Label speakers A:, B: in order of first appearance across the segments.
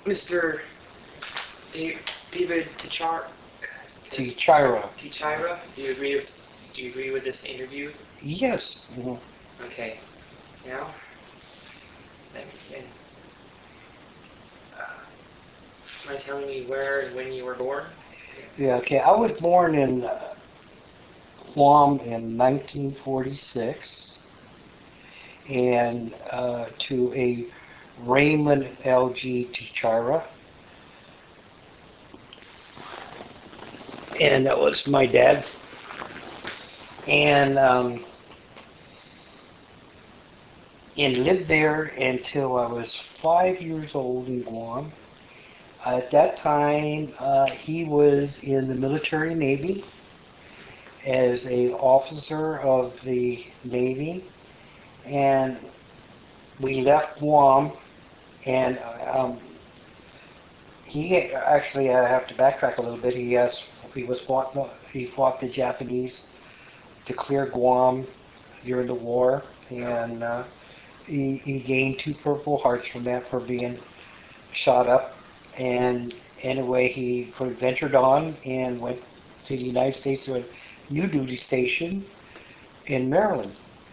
A: Mr. David
B: Tichira.
A: Tichira, do you agree with this interview?
B: Yes.
A: Okay. Now, let me begin. Mind telling me where and when you were born?
B: Yeah. Okay. I was born in Guam in 1946, and to a Raymond L.G. Tichira. And that was my dad. And lived there until I was 5 years old in Guam. At that time, he was in the military Navy as a officer of the Navy, and we left Guam, and he actually, I have to backtrack a little bit. He fought the Japanese to clear Guam during the war, and he gained 2 Purple Hearts from that for being shot up. And anyway, he ventured on and went to the United States to a new duty station in Maryland.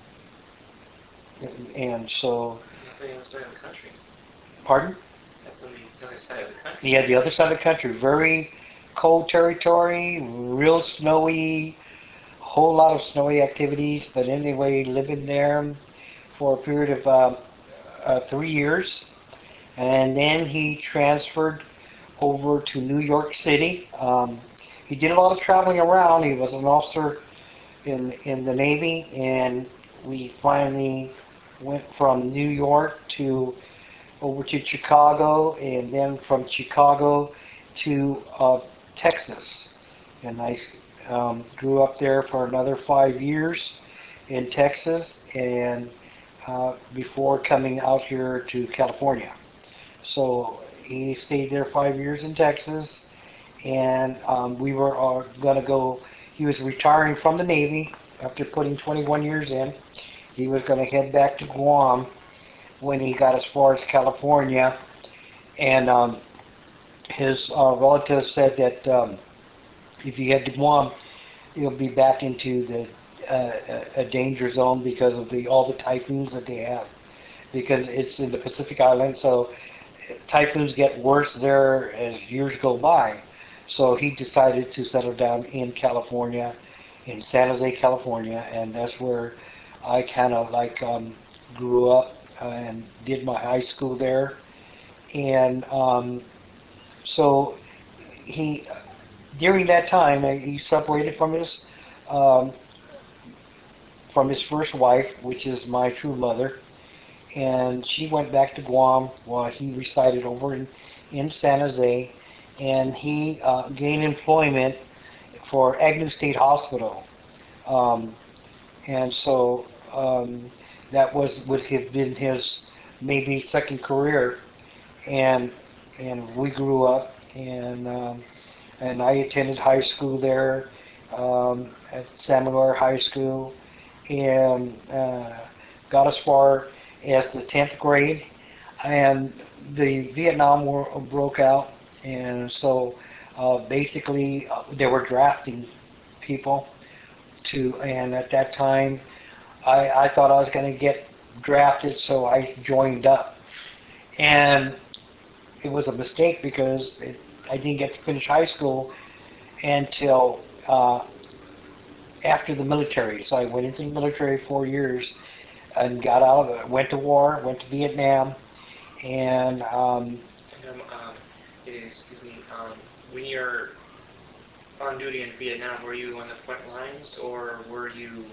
B: And so...
A: That's on the other side of the country.
B: Pardon?
A: That's on the other side of the country.
B: Yeah, the other side of the country. Very cold territory, real snowy, whole lot of snowy activities. But anyway, living there for a period of 3 years. And then he transferred over to New York City. He did a lot of traveling around. He was an officer in the Navy, and we finally went from New York over to Chicago, and then from Chicago to Texas. And I grew up there for another 5 years in Texas, and before coming out here to California. So he stayed there 5 years in Texas, and we were going to go. He was retiring from the Navy after putting 21 years in. He was going to head back to Guam when he got as far as California, and his relatives said that if he head to Guam, he'll be back into the a danger zone because of all the typhoons that they have, because it's in the Pacific Island, so typhoons get worse there as years go by. So he decided to settle down in California, in San Jose, California, and that's where I kind of grew up and did my high school there. And so during that time, he separated from his first wife, which is my true mother, and she went back to Guam while he resided over in San Jose, and he gained employment for Agnew State Hospital, and so that would have been his maybe second career, and we grew up, and I attended high school there at San Manuel High School, and got as far as the 10th grade, and the Vietnam War broke out, and so basically they were drafting people and at that time I thought I was going to get drafted, so I joined up, and it was a mistake because I didn't get to finish high school until after the military. So I went into the military 4 years and got out of it. Went to war, went to Vietnam, and
A: excuse me, when you're on duty in Vietnam, were you on the front lines, or were you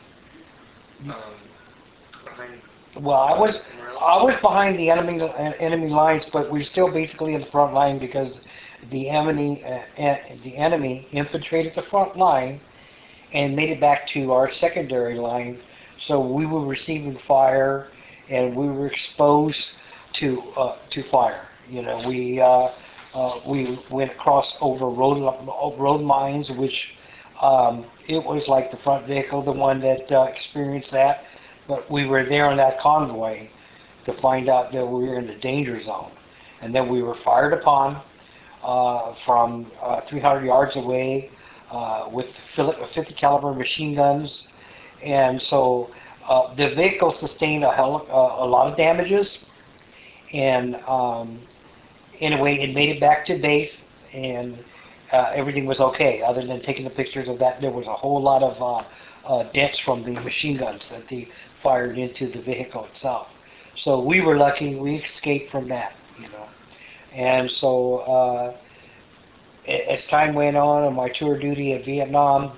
A: behind?
B: Well, I was behind the enemy lines, but we're still basically in the front line because the enemy infiltrated the front line and made it back to our secondary line. So we were receiving fire, and we were exposed to fire. You know, we went across over road mines, which it was like the front vehicle, the one that experienced that. But we were there on that convoy to find out that we were in the danger zone. and then we were fired upon from 300 yards away with 50 caliber machine guns, and so the vehicle sustained a lot of damages, and anyway, it made it back to base, and everything was okay, other than taking the pictures of that. There was a whole lot of dents from the machine guns that they fired into the vehicle itself. So we were lucky, we escaped from that, you know. And so as time went on my tour duty at Vietnam,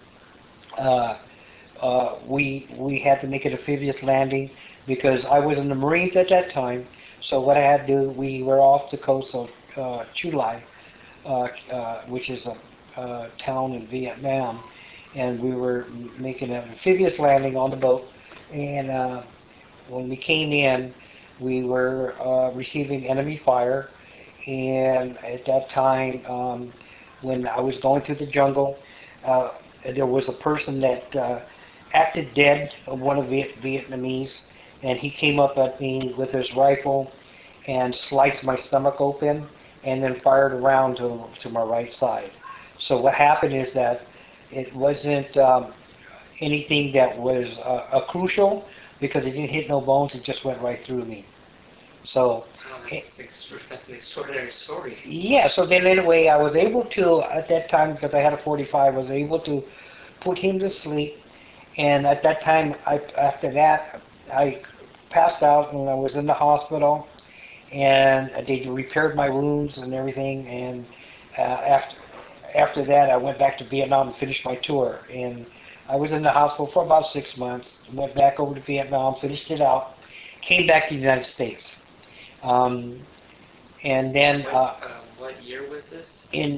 B: we had to make an amphibious landing because I was in the Marines at that time. So what I had to do, we were off the coast of Chu Lai, which is a town in Vietnam, and we were making an amphibious landing on the boat. And when we came in, we were receiving enemy fire. And at that time, when I was going through the jungle, there was a person that acted dead, one of the Vietnamese, and he came up at me with his rifle and sliced my stomach open and then fired around to my right side. So what happened is that it wasn't anything that was crucial, because it didn't hit no bones, it just went right through me. So
A: that's an extraordinary story.
B: yeah, so then anyway, I was able to, at that time, because I had a 45, I was able to put him to sleep. And at that time, after that, I passed out and I was in the hospital, and they repaired my wounds and everything. And after that, I went back to Vietnam and finished my tour. And I was in the hospital for about 6 months, went back over to Vietnam, finished it out, came back to the United States. And then
A: what year was this?
B: In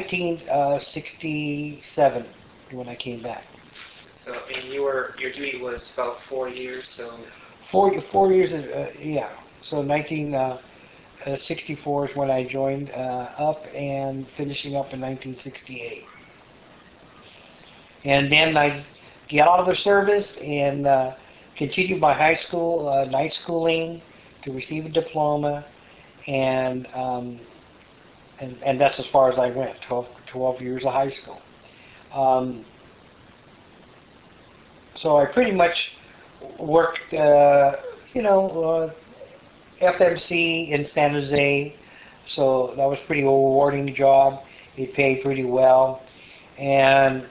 B: 1967 when I came back.
A: So, and your duty was about 4 years, so...
B: 4 years, yeah. So 1964 is when I joined up, and finishing up in 1968. And then I got out of the service and continued my high school night schooling to receive a diploma, and that's as far as I went, 12 years of high school. So I pretty much worked, FMC in San Jose, so that was a pretty rewarding job. It paid pretty well, and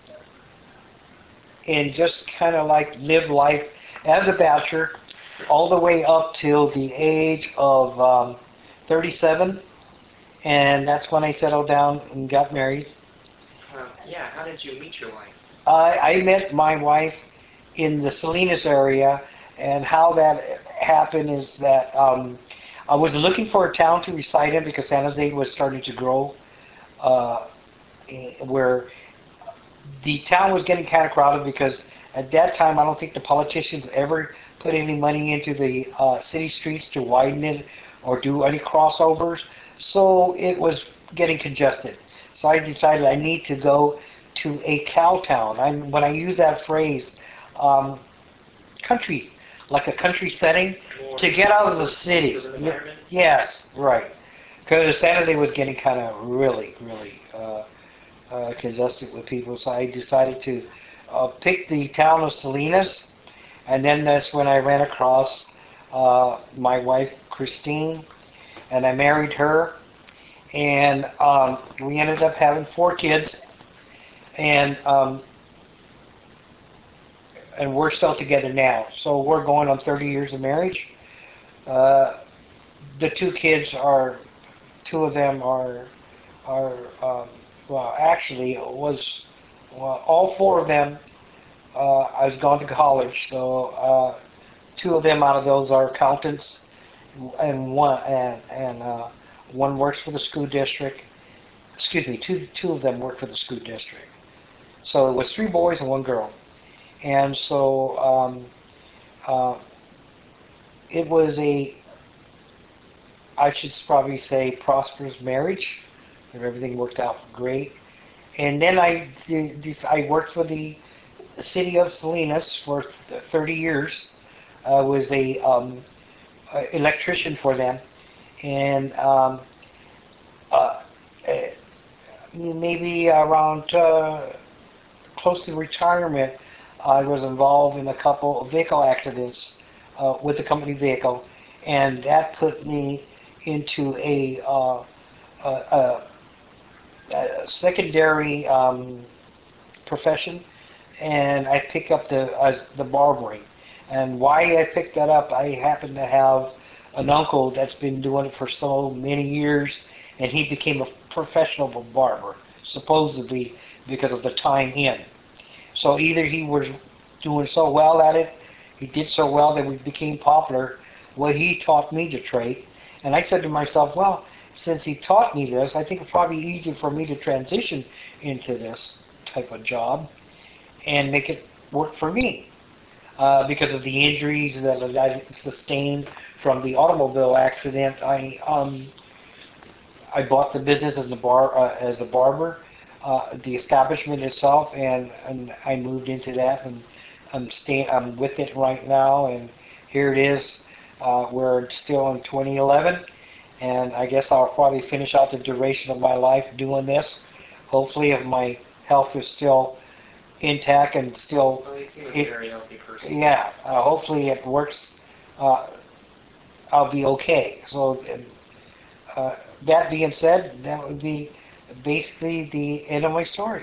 B: just kind of like live life as a bachelor all the way up till the age of 37, and that's when I settled down and got married.
A: Yeah, how did you meet your wife?
B: I met my wife in the Salinas area, and how that happened is that I was looking for a town to reside in because San Jose was starting to grow, where the town was getting kind of crowded, because at that time I don't think the politicians ever put any money into the city streets to widen it or do any crossovers, so it was getting congested. So I decided I need to go to a cow town. When I use that phrase, country, like a country setting, to get out of the city. Yes, right. Because San Jose was getting kind of really congested with people, so I decided to pick the town of Salinas, and then that's when I ran across my wife, Christine, and I married her, and we ended up having 4 kids, and we're still together now. So we're going on 30 years of marriage. The 2 kids are, 2 of them are well, actually, it was all 4 of them. I was gone to college, so 2 of them out of those are accountants, and one works for the school district. Excuse me, two of them work for the school district. So it was 3 boys and 1 girl, and so it was I should probably say, prosperous marriage, and everything worked out great. And then I worked for the city of Salinas for 30 years. I was a electrician for them, And uh, eh, maybe around close to retirement, I was involved in a couple of vehicle accidents with the company vehicle, and that put me into a secondary profession, and I picked up the barbering. And why I picked that up, I happen to have an uncle that's been doing it for so many years, and he became a professional barber, supposedly because of the time in. So either he was doing so well at it, he did so well that we became popular, well, he taught me the trade. And I said to myself, well, since he taught me this, I think it's probably easy for me to transition into this type of job and make it work for me. Because of the injuries that I sustained from the automobile accident, I bought the business as a barber, the establishment itself, and I moved into that, and I'm with it right now, and here it is. We're still in 2011, and I guess I'll probably finish out the duration of my life doing this. Hopefully, if my health is still intact and still,
A: Well, you seem like a very healthy person.
B: yeah, hopefully it works. I'll be okay. So that being said, that would be basically the end of my story.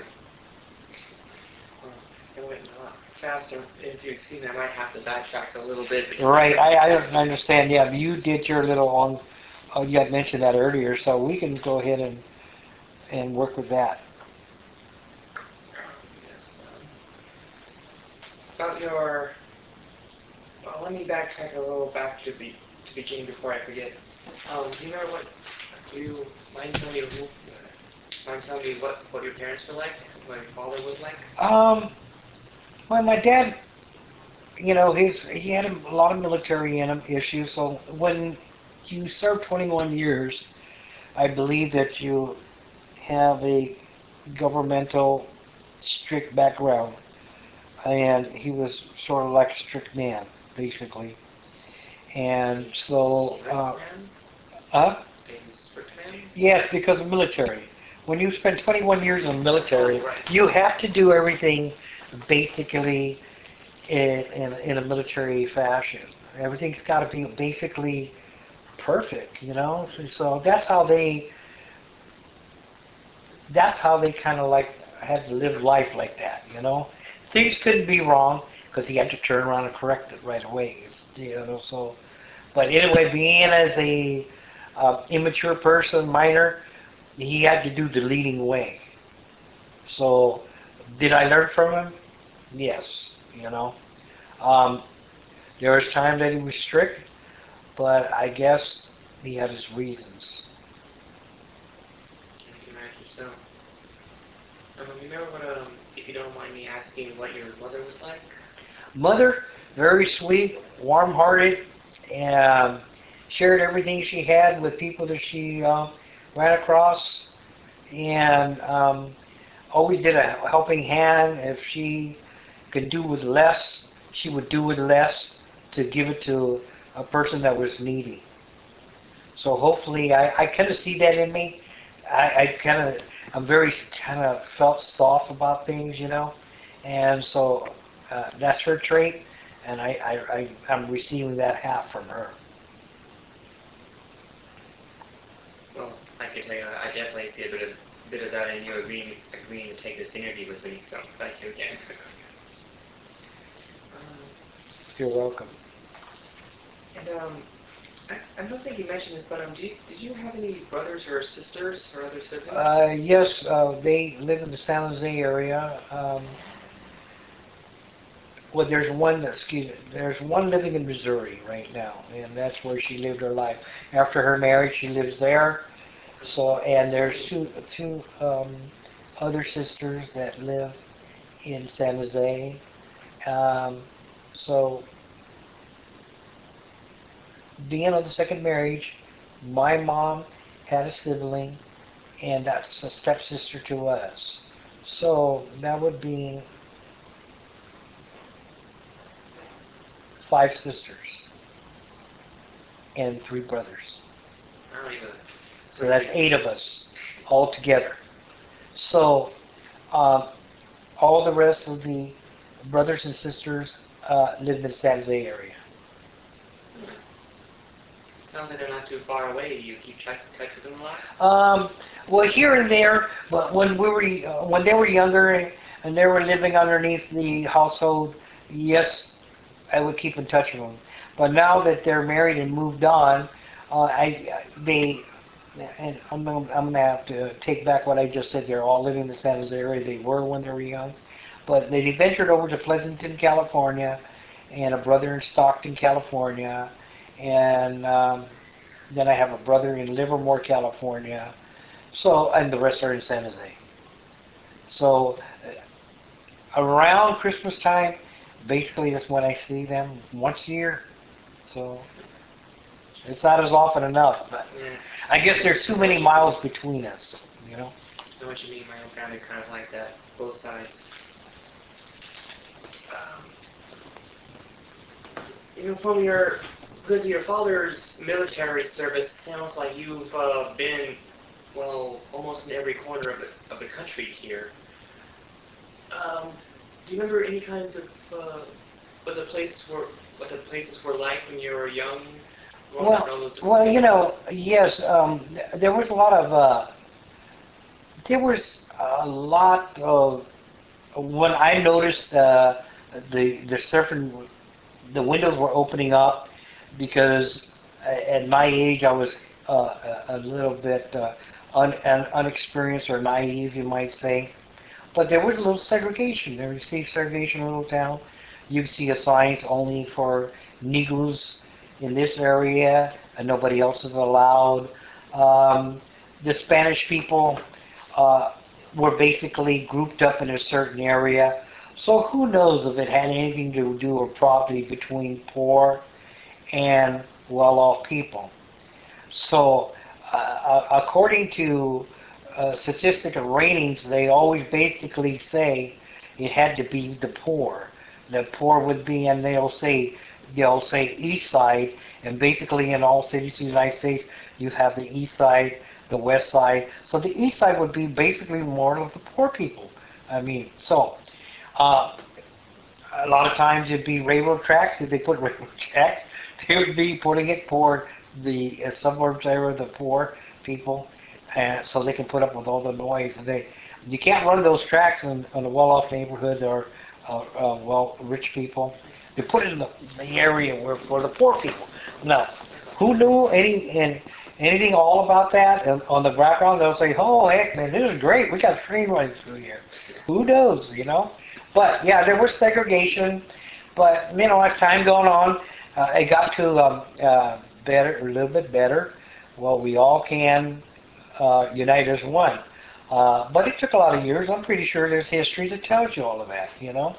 A: It went a lot faster. If you excuse me, I might have to backtrack a little bit.
B: Right, I understand. Yeah, you did your little on. You had mentioned that earlier, so we can go ahead and work with that.
A: Yes, about your... Well, let me backtrack a little back to the beginning before I forget. Do you remember what... Do you mind telling me what your parents were like? What your father was like?
B: Well, my dad, he had a lot of military in him issues. So when you serve 21 years, I believe that you have a governmental strict background, and he was sort of like a strict man, basically. And so,
A: Strict man?
B: huh?
A: A strict man?
B: Yes, because of military. When you spend 21 years in the military,
A: Oh, right.
B: you have to do everything basically in a military fashion. Everything's got to be basically perfect. So that's how they kind of like had to live life like that. Things couldn't be wrong because he had to turn around and correct it right away. So, but anyway, being as a immature person, minor, he had to do the leading way. So, did I learn from him? Yes. You know. Um, there was time that he was strict, but I guess he had his reasons.
A: I can imagine so. You remember what, if you don't mind me asking, what your mother was like?
B: Mother, very sweet, warm-hearted, and shared everything she had with people that she ran across, and always did a helping hand. If she could do with less, she would do with less to give it to a person that was needy. So hopefully, I kind of see that in me. I'm very kind of felt soft about things. And so that's her trait, and I'm receiving that half from her.
A: Well, I can tell you, I definitely see a bit of that in you agreeing to take this interview with me, so thank you again.
B: You're welcome.
A: And I don't think you mentioned this, but did you have any brothers or sisters or other siblings?
B: Yes, they live in the San Jose area. Well, there's one living in Missouri right now, and that's where she lived her life. After her marriage, she lives there. So, and there's two other sisters that live in San Jose. So, being on the second marriage, my mom had a sibling, and that's a stepsister to us. So that would be 5 sisters and 3 brothers.
A: I don't even.
B: So that's 8 of us all together. So all the rest of the brothers and sisters live in the San Jose area.
A: Sounds like they're not too far away. You keep touch with them a lot?
B: Well, here and there, but when they were younger and they were living underneath the household, yes, I would keep in touch with them. But now that they're married and moved on, and I'm gonna have to take back what I just said. They're all living in the San Jose area. They were when they were young, but they ventured over to Pleasanton, California, and a brother in Stockton, California, and then I have a brother in Livermore, California. So, and the rest are in San Jose. So, around Christmas time, basically that's when I see them once a year. So, it's not as often enough, but
A: Yeah.
B: I guess there's too many miles between us, you know?
A: I know what you mean. My own family's kind of like that, both sides. From because of your father's military service, it sounds like you've been, well, almost in every corner of the country here. Do you remember any kinds of what the places were like when you were young?
B: Well, you know, yes, there was a lot of, when I noticed the surfing, the windows were opening up, because at my age I was a little bit unexperienced or naive, you might say. But there was a little segregation. There was segregation in a little town. You see a signs only for Negroes in this area, and nobody else is allowed. The Spanish people were basically grouped up in a certain area. So who knows if it had anything to do with property between poor and well-off people. So according to statistical ratings, they always basically say it had to be the poor. The poor would be, and they'll say east side, and basically in all cities in the United States, you have the east side, the west side. So the east side would be basically more of the poor people. I mean, so a lot of times it'd be railroad tracks. If they put railroad tracks, they would be putting it toward the suburbs area of the poor people, and so they can put up with all the noise. You can't run those tracks in a well-off neighborhood or rich people. They put it in the area where for the poor people. Now, who knew anything all about that? And on the background, they'll say, "Oh, heck, man, this is great. We got a train running through here." Who knows, you know? But yeah, there was segregation. But you know, as time going on, it got to better, a little bit better. Well, we all can unite as one. But it took a lot of years. I'm pretty sure there's history that tells you all of that, you know.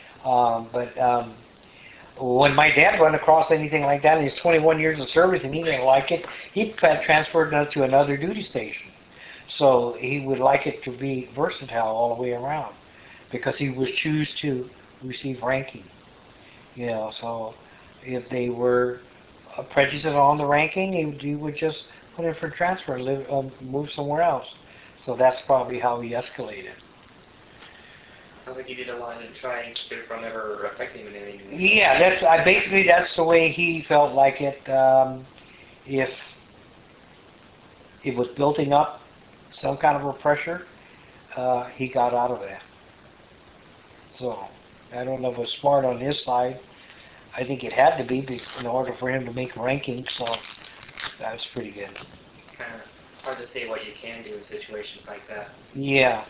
B: When my dad went across anything like that in his 21 years of service and he didn't like it, he got transferred to another duty station. So he would like it to be versatile all the way around, because he would choose to receive ranking. You know, so if they were prejudiced on the ranking, he would just put in for transfer, move somewhere else. So that's probably how he escalated.
A: Sounds like you did a lot to try and keep it from ever affecting him in any way.
B: Yeah, basically that's the way he felt like it. If it was building up some kind of a pressure, he got out of that. So I don't know if it was smart on his side. I think it had to be in order for him to make rankings. So that's pretty good.
A: Kind of hard to say what you can do in situations like that.
B: Yeah.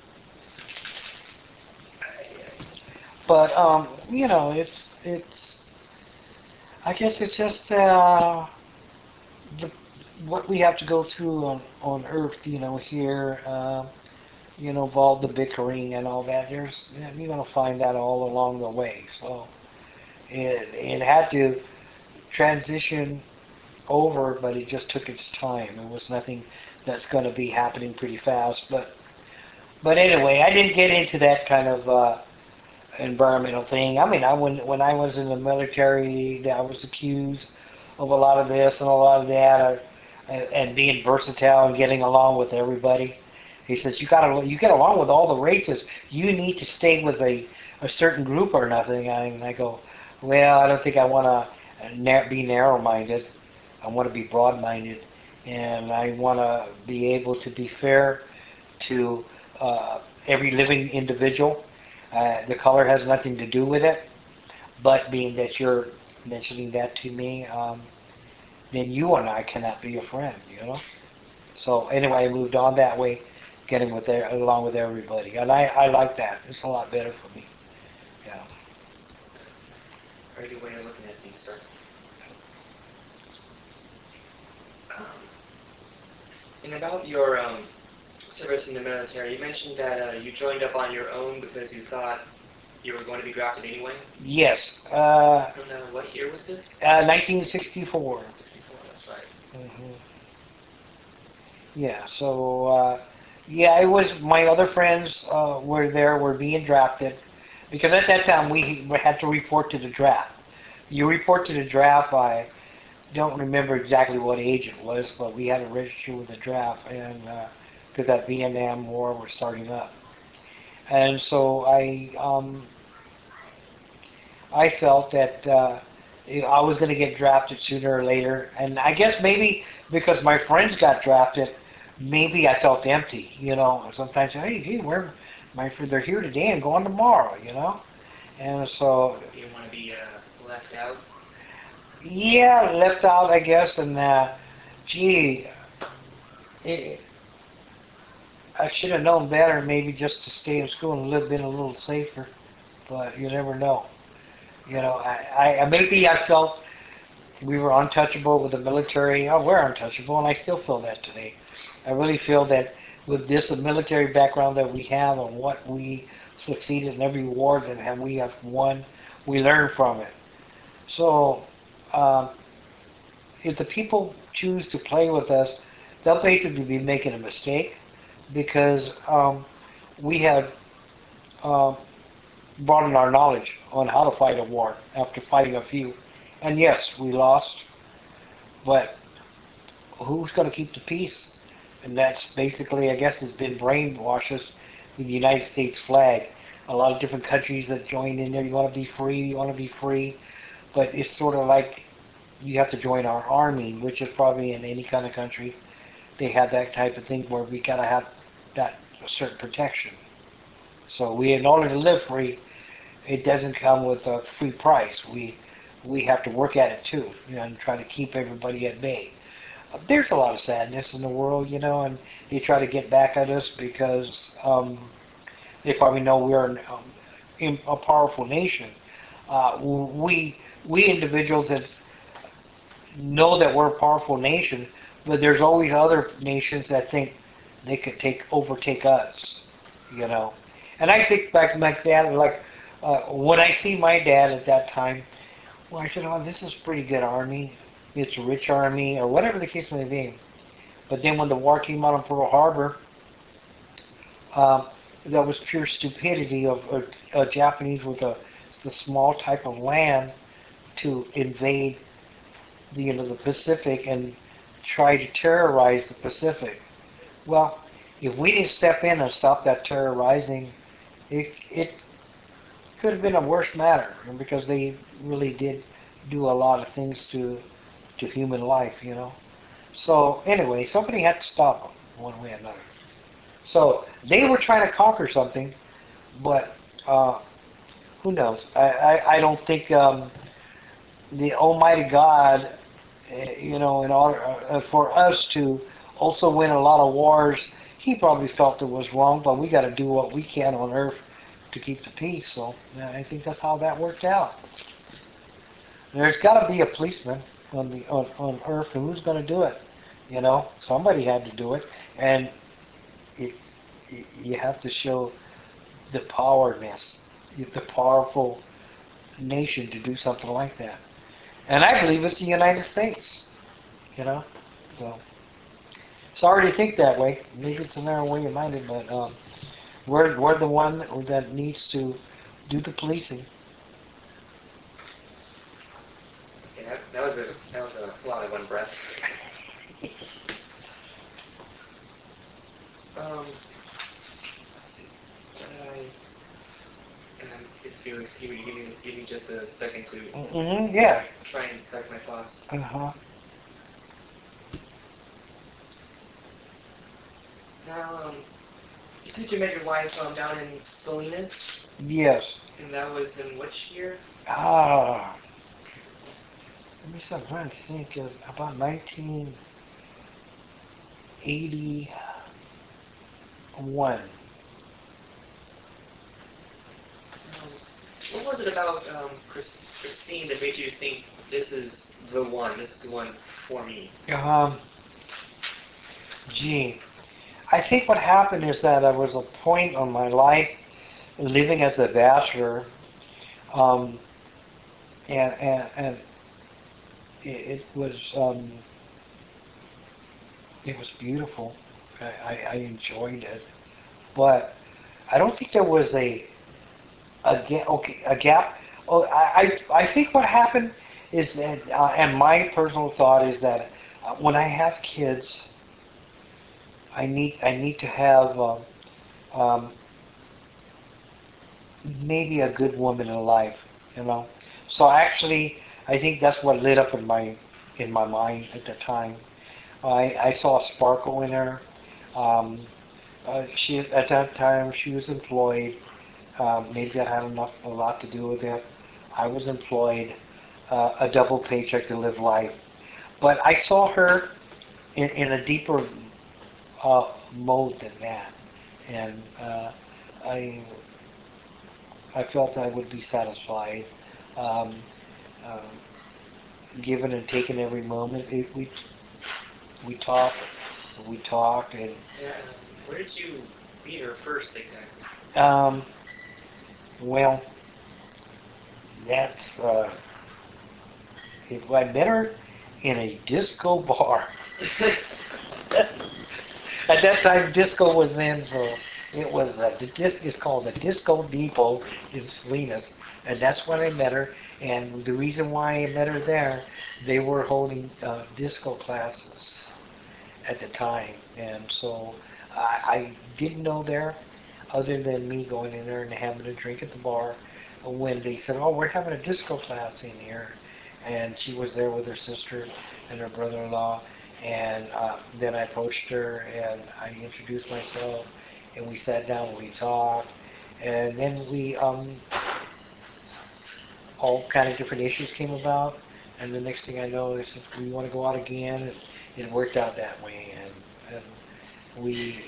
B: But you know, it's. I guess it's just what we have to go through on Earth. You know, here. You know, of all the bickering and all that. You're gonna find that all along the way. So it had to transition over, but it just took its time. It was nothing that's going to be happening pretty fast. But anyway, I didn't get into that kind of environmental thing. I mean, when I was in the military, I was accused of a lot of this and a lot of that. and being versatile and getting along with everybody. He says you get along with all the races. You need to stay with a certain group or nothing. And I go, well, I don't think I want to be narrow-minded. I want to be broad-minded, and I want to be able to be fair to every living individual. The color has nothing to do with it, but being that you're mentioning that to me, then you and I cannot be a friend, you know? So anyway, I moved on that way, getting along with everybody. And I like that. It's a lot better for me. Yeah.
A: Very good way of looking at things, sir. And about your service in the military, you mentioned that you joined up on your own because you thought you were going to be drafted anyway?
B: Yes.
A: And what year was this?
B: 1964.
A: 64, that's right.
B: Hmm. Yeah, so, yeah, it was, my other friends were being drafted, because at that time we had to report to the draft. You report to the draft, I don't remember exactly what age it was, but we had to register with the draft, and because that Vietnam War was starting up. And so I felt that I was going to get drafted sooner or later, and I guess maybe because my friends got drafted, maybe I felt empty, you know. Sometimes, hey, gee, they're here today and gone tomorrow, you know. And so
A: you didn't want to be left out.
B: Yeah, left out, I guess, and gee, it, I should have known better, maybe just to stay in school and been a little safer. But you never know. You know, maybe I felt we were untouchable with the military. Oh, we're untouchable, and I still feel that today. I really feel that with this military background that we have and what we succeeded in every war that we have won, we learn from it. So, if the people choose to play with us, they'll basically be making a mistake because we have broadened our knowledge on how to fight a war after fighting a few. And yes, we lost, but who's going to keep the peace? And that's basically, I guess, has been brainwashed us with the United States flag. A lot of different countries that join in there, you want to be free, you want to be free, but it's sort of like you have to join our army, which is probably in any kind of country. They have that type of thing where we got to have that certain protection. So in order to live free, it doesn't come with a free price. We have to work at it too, you know, and try to keep everybody at bay. There's a lot of sadness in the world, you know, and they try to get back at us because they probably know we're a powerful nation. We individuals that know that we're a powerful nation, but there's always other nations that think they could overtake us, you know. And I think back like that, like when I see my dad at that time, well, I said, oh, this is a pretty good army. It's a rich army, or whatever the case may be. But then when the war came out on Pearl Harbor, that was pure stupidity of Japanese with the small type of land to invade the Pacific and try to terrorize the Pacific. Well, if we didn't step in and stop that terrorizing, it could have been a worse matter, because they really did do a lot of things to human life, you know. So anyway, somebody had to stop them one way or another. So they were trying to conquer something, but who knows? I don't think the Almighty God, you know, in order for us to also win a lot of wars, He probably felt it was wrong, but we got to do what we can on Earth to keep the peace. So I think that's how that worked out. There's got to be a policeman on Earth, and who's going to do it? You know, somebody had to do it, and you have to show the the powerful nation to do something like that. And I believe it's the United States, you know. So sorry to think that way. Maybe it's a narrow way of minded, but we're the one that needs to do the policing.
A: Okay, that was a lot of one breath. just a second to
B: Mm-hmm, yeah.
A: try and collect my thoughts.
B: Uh-huh.
A: Now, you said you met your wife down in Salinas,
B: Yes.
A: and that was in which year?
B: Ah. Let me start trying to think of about 1981.
A: What was it about Christine that made you think this is the one for me?
B: Gee, I think what happened is that there was a point on my life living as a bachelor, um, and it was beautiful. I enjoyed it, but I don't think there was a gap. Oh, I think what happened is that, and my personal thought is that when I have kids, I need to have um, maybe a good woman in life, you know. So actually, I think that's what lit up in my mind at the time. I saw a sparkle in her. Um, she at that time she was employed. Maybe that had a lot to do with it. I was employed, a double paycheck to live life. But I saw her in a deeper mode than that, and I I felt I would be satisfied, um, uh, given and taken every moment. We talked, and
A: Yeah. Where did you meet her first exactly?
B: um, well, that's I met her in a disco bar. At that time, disco was in, so it was the disc is called the Disco Depot in Salinas, and that's when I met her. And the reason why I met her there, they were holding disco classes at the time, and so I didn't know there, other than me going in there and having a drink at the bar, when they said, "Oh, we're having a disco class in here," and she was there with her sister and her brother-in-law, and then I approached her and I introduced myself, and we sat down and we talked, and then we all kind of different issues came about, and the next thing I know, they said, "We want to go out again," and it worked out that way, and we,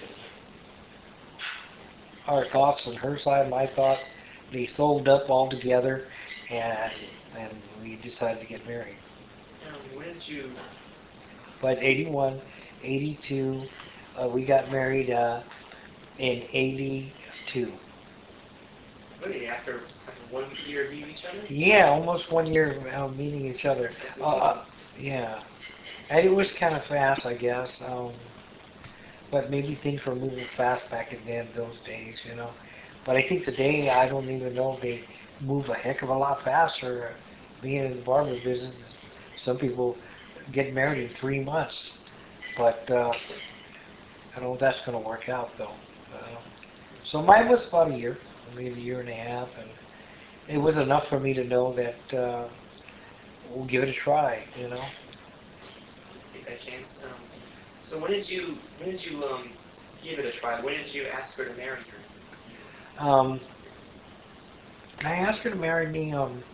B: our thoughts on her side, my thoughts, they sold up all together, and and we decided to get married.
A: When did you?
B: But 81, 82, we got married in 82.
A: Really, after 1 year of meeting each other?
B: Yeah, almost 1 year meeting each other.
A: That's
B: Yeah, and it was kind of fast, I guess. But maybe things were moving fast back in those days, you know. But I think today, I don't even know if they move a heck of a lot faster. Being in the barber business, some people get married in 3 months. But I don't know if that's going to work out, though. So mine was about a year, maybe a year and a half, and it was enough for me to know that we'll give it a try, you know.
A: Take that chance. So when did you give it a try? When did you ask her to marry you?
B: Um, I asked her to marry me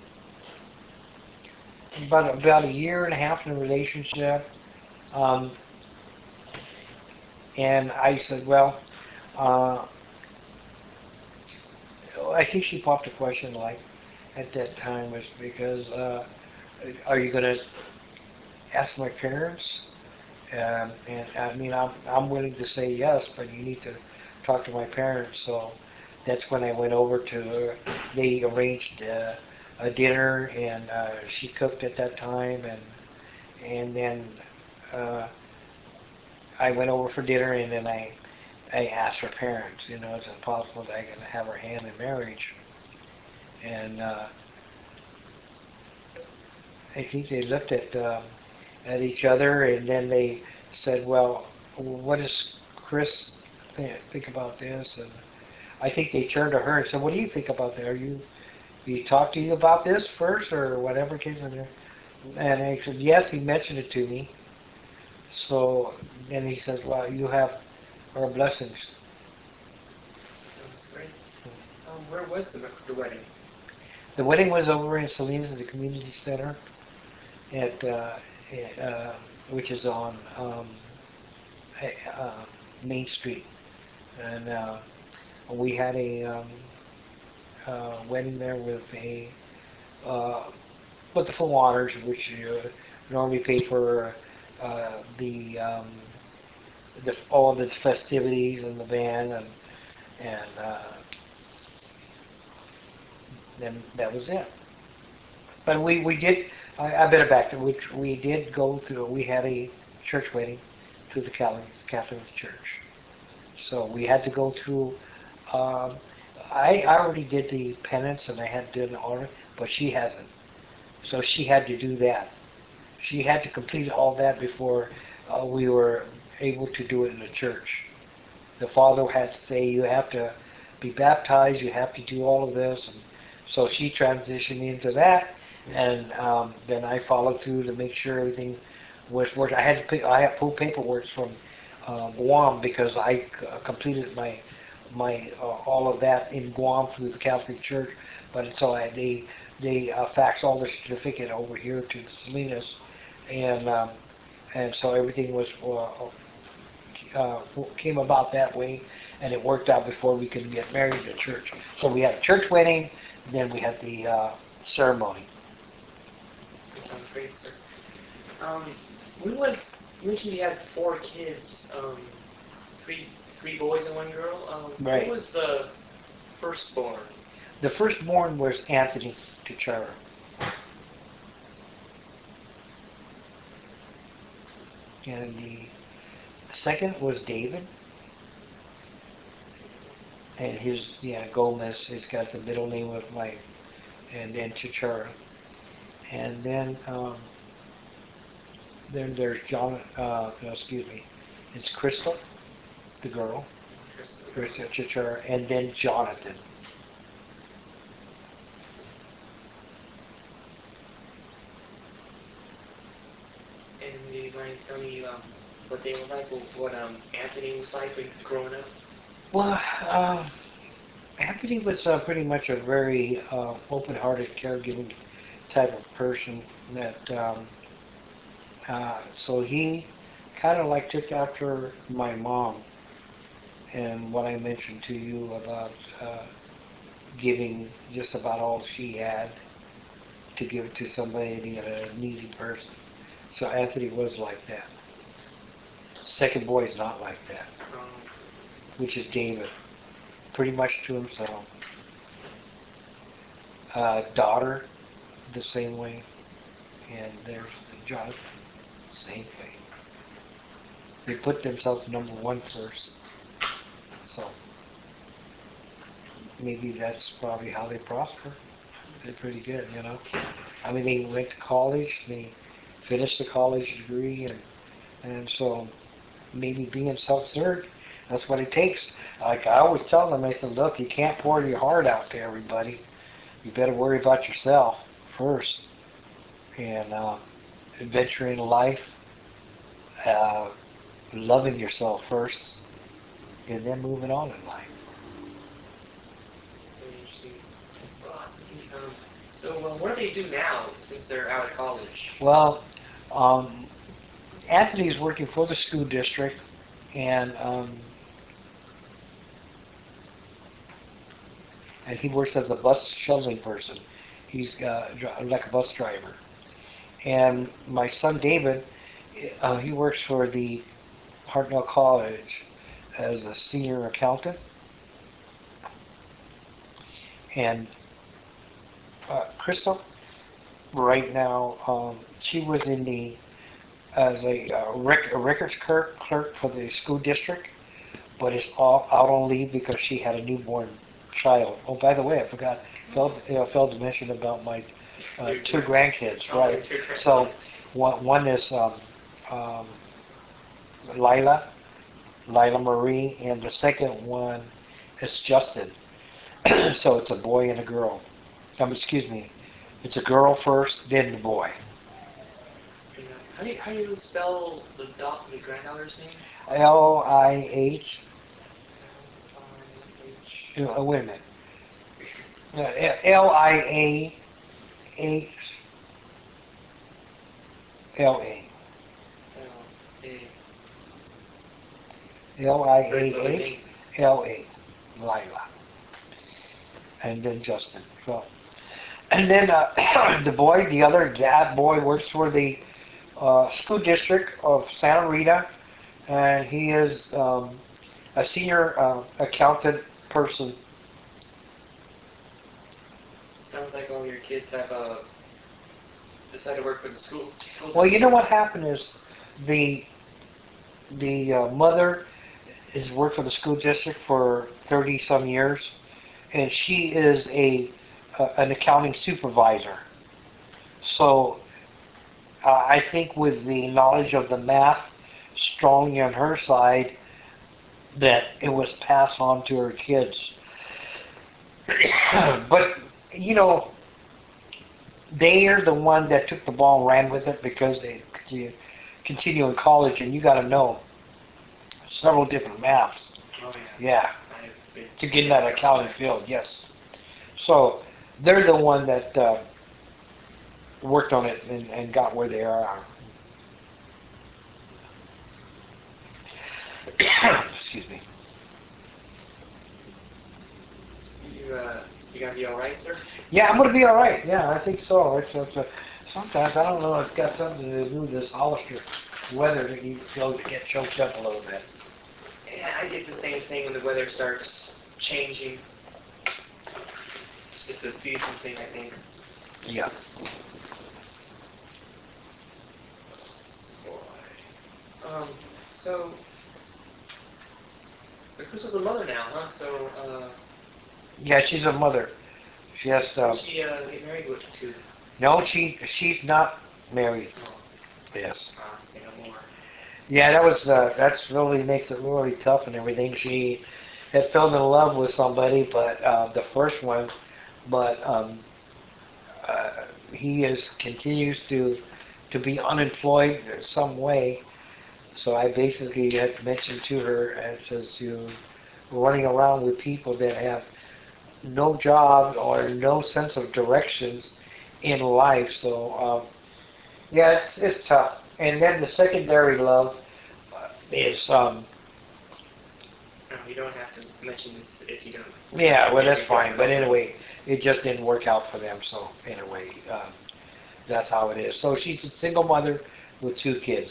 B: about a year and a half in a relationship, um, and I said, well, uh, I think she popped a question like at that time was because are you going to ask my parents? And I mean, I'm willing to say yes, but you need to talk to my parents. So that's when I went over to her. They arranged a dinner, and she cooked at that time, and then uh, I went over for dinner, and then I asked her parents, you know, is it possible that I can have her hand in marriage? And I think they looked at each other, and then they said, "Well, what does Chris think about this?" And I think they turned to her and said, "What do you think about that? he talked to you about this first or whatever case of it? And I said, yes, he mentioned it to me. So then he says, well, you have our blessings.
A: That's great. Where was the wedding?
B: The wedding was over in Salinas at the community center which is on Main Street. And we had a wedding there with the full honors, which normally pay for all the festivities and the band, and then that was it. But we did. I better back to which we did go through. We had a church wedding through the Catholic Church, so we had to go through. I already did the penance and I had to do the honor, but she hasn't. So she had to do that. She had to complete all that before we were able to do it in the church. The father had to say, you have to be baptized, you have to do all of this. And so she transitioned into that, and then I followed through to make sure everything was working. I had pulled paperwork from Guam because I completed my all of that in Guam through the Catholic Church, but so they faxed all the certificate over here to Salinas, and so everything was came about that way, and it worked out before we could get married in church. So we had a church wedding, then we had the ceremony.
A: That sounds great, sir. You mentioned you had 4 kids, three boys and 1 girl.
B: Right.
A: Who was the firstborn?
B: The firstborn was Anthony Tichara. And the second was David. And his, Gomez, he's got the middle name of and then Tichara. And then there's John, it's Crystal, the girl, Crystal Tichara, and then Jonathan.
A: And do you mind telling me what they were like, what Anthony was like when growing up?
B: Well, Anthony was pretty much a very open-hearted, caregiving type of person. So he kind of like took after my mom, and what I mentioned to you about giving just about all she had to give to somebody, a needy person. So Anthony was like that. Second boy is not like that, which is David, pretty much to himself. Daughter, the same way, and there's Jonathan, same way. They put themselves number 1 first, so maybe that's probably how they prosper. They're pretty good, I mean, they went to college, they finished the college degree, and so maybe being self-served, that's what it takes. Like I always tell them, I said, look, you can't pour your heart out to everybody. You better worry about yourself first, and adventuring life, loving yourself first, and then moving on in life.
A: Very interesting. Awesome. So what do they do now since they're out of college?
B: Well, Anthony's working for the school district, and he works as a bus shuttling person. He's like a bus driver. And my son David, he works for the Hartnell College as a senior accountant. And Crystal, right now, she was as a records clerk for the school district, but is out on leave because she had a newborn child. Oh, by the way, I forgot. Failed to mention about my 2 grandkids, right? So one is Lila Marie, and the second one is Justin. So it's a boy and a girl. Excuse me. It's a girl first, then the boy.
A: And, how do you spell the granddaughter's name?
B: Lih. Wait a minute. Liahla.
A: L-A.
B: Liahla. Lila. And then Justin. So, and then the boy, that boy works for the school district of Santa Rita, and he is a senior accountant person.
A: Sounds like all your kids have decided to work for the school.
B: Well, you know what happened is the mother has worked for the school district for 30 some years, and she is an accounting supervisor. So I think with the knowledge of the math strongly on her side, that it was passed on to her kids. But you know, they are the one that took the ball and ran with it because they continue in college, and you got to know several different maths.
A: Oh
B: Yeah, to get in that accounting field, yes. So they're the one that worked on it and got where they are. Excuse me.
A: You gonna be all right, sir?
B: Yeah, I'm going to be all right. Yeah, I think so. Sometimes, I don't know, it's got something to do with this Hollister weather that you feel to get choked up a little bit.
A: Yeah, I get the same thing when the weather starts changing. It's just a season thing, I think.
B: Yeah.
A: So Chris is a mother now, huh? So,
B: Yeah, she's a mother. She has
A: did she get married to?
B: No, she's not married.
A: Oh,
B: Yes.
A: say no more.
B: Yeah, that's really makes it really tough and everything. She had fell in love with somebody, but the first one, but he continues to be unemployed in some way. So I basically had mentioned to her and says you running around with people that have no job or no sense of directions in life. So yeah, it's tough. And then the secondary love is
A: No, you don't have to mention this if you don't.
B: yeah, well that's fine. But anyway, it just didn't work out for them. So anyway, that's how it is. So she's a single mother with 2 kids.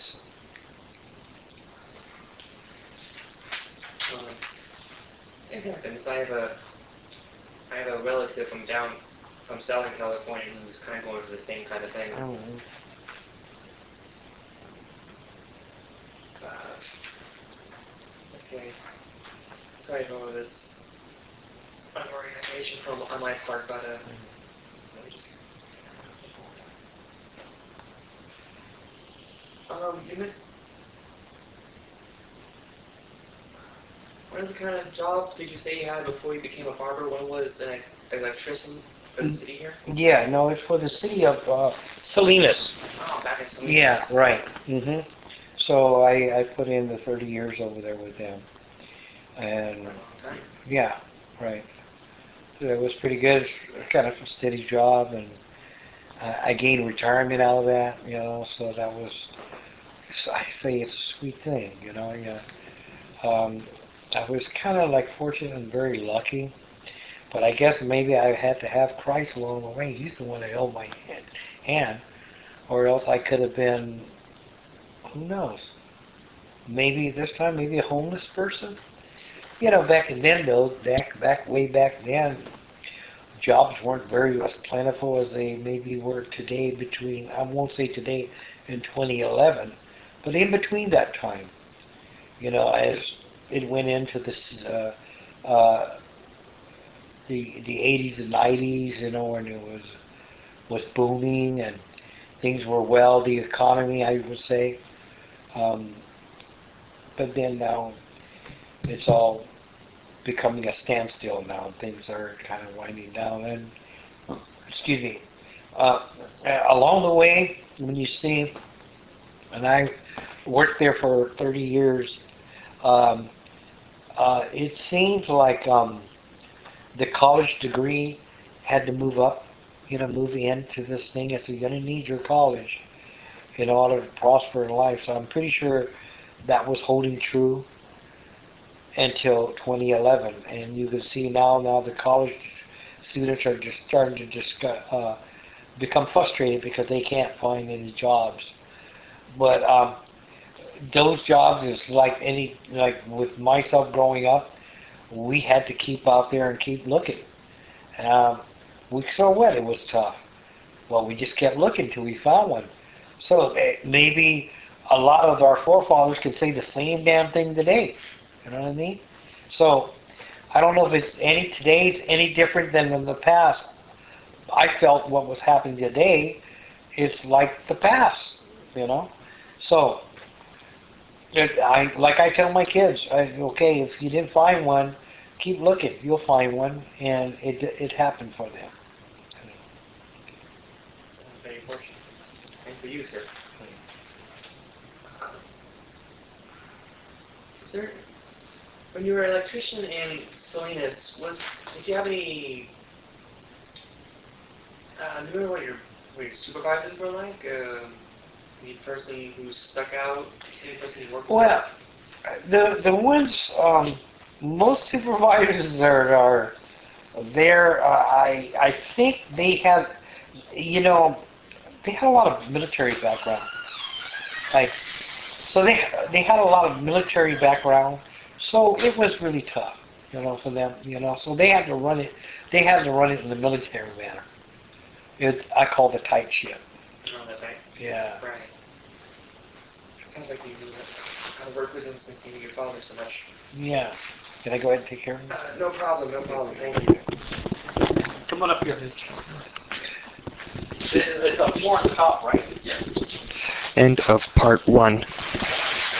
A: It happens. I have a relative from Southern California who's kind of going through the same kind of thing.
B: Mm-hmm.
A: Okay. Sorry for all of this unorganization on my part, but let me just. What other kind of jobs did you say you had before you became a barber? One was an electrician for the city here?
B: Yeah, no, it's for the city of Salinas.
A: Oh, back in Salinas.
B: Yeah, right. Mhm. So I put in the 30 years over there with them, and
A: Okay.
B: yeah, right. So it was pretty good, kind of a steady job, and I gained retirement out of that, you know. So that was, so I say it's a sweet thing, you know. Yeah. I was kind of like fortunate and very lucky, but I guess maybe I had to have Christ along the way. He's the one that held my hand, or else I could have been, who knows, maybe this time, maybe a homeless person. You know, back then, though, way back then, jobs weren't very as plentiful as they maybe were today between, I won't say today, in 2011, but in between that time, you know, as it went into this, the 80s and 90s, you know, when it was booming and things were well, the economy, I would say. But then now it's all becoming a standstill now. Things are kind of winding down, and excuse me, along the way, when you see, and I worked there for 30 years, it seems like the college degree had to move up, move into this thing. And so you're going to need your college in order to prosper in life. So I'm pretty sure that was holding true until 2011. And you can see now the college students are just starting to become frustrated because they can't find any jobs. But those jobs is like with myself growing up, we had to keep out there and keep looking. So what? It was tough. Well, we just kept looking till we found one. So maybe a lot of our forefathers could say the same damn thing today. You know what I mean? So I don't know if today's any different than in the past. I felt what was happening today is like the past, So like I tell my kids, okay, if you didn't find one, keep looking. You'll find one, and it happened for them.
A: Very important. And for you, sir. Sir, when you were an electrician in Salinas, did you have any? Do you remember what your supervisors were like? Any person who stuck out? Any person you worked with?
B: Well, the ones most supervisors are there. I think they had, they had a lot of military background. So they had a lot of military background. So it was really tough, for them, So they had to run it. They had to run it in the military manner. I call it a tight ship.
A: Oh, that's right.
B: Yeah.
A: Right. Sounds like you knew how to work with him since you knew your father so much.
B: Yeah. Can I go ahead and take care of him?
A: No problem. Thank you.
B: Come on up here. It's up more on top, right?
A: Yeah. End of part 1.